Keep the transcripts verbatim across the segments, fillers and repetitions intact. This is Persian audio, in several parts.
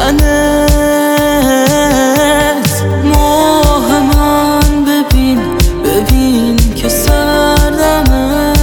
تنت. ماه من ببین ببین که سردمه،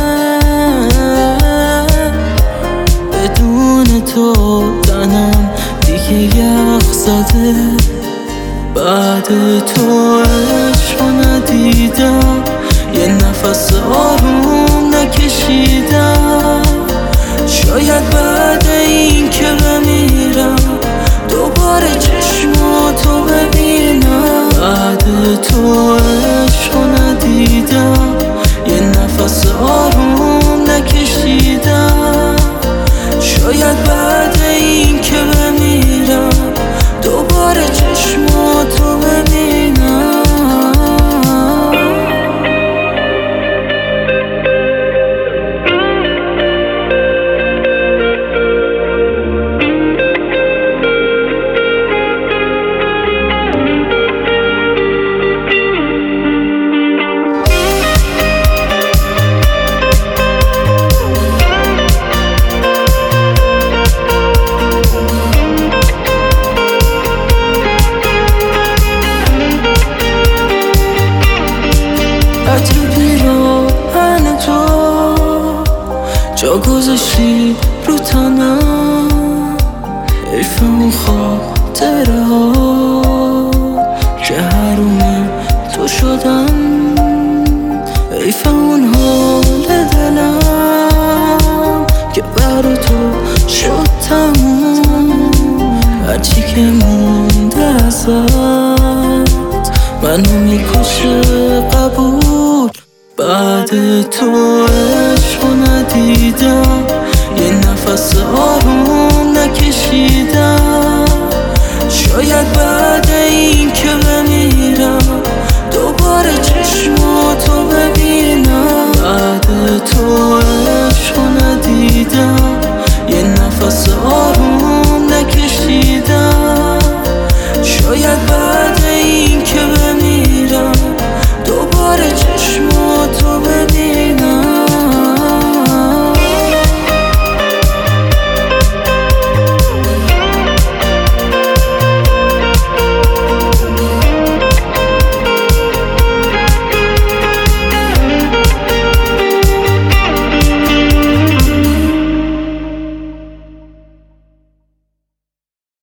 بدون تو تنم دیگه یخ زده. بعد تو عشق ندیدم، یه نفس آروم نکشیدم. شاید بعد این که بمیرم دوباره چشماتو ببینم. بعد تو عشق ندیدم، یه نفس آروم نکشیدم. شاید بعد این که بمیرم دوباره چشماتو ببینم. عطر پیراهن تو جا گذاشتی رو تنم، حیف اون خاطره ها که حروم تو شدن. حیف اون حال دلم که برا تو شد تموم. هرچی که مونده ازت منو میکشه قبول. بعد تو عشق ندیدم، یه نفس آروم نکشیدم. شاید بعد این که بمیرم دوباره چشماتو ببینم. بعد تو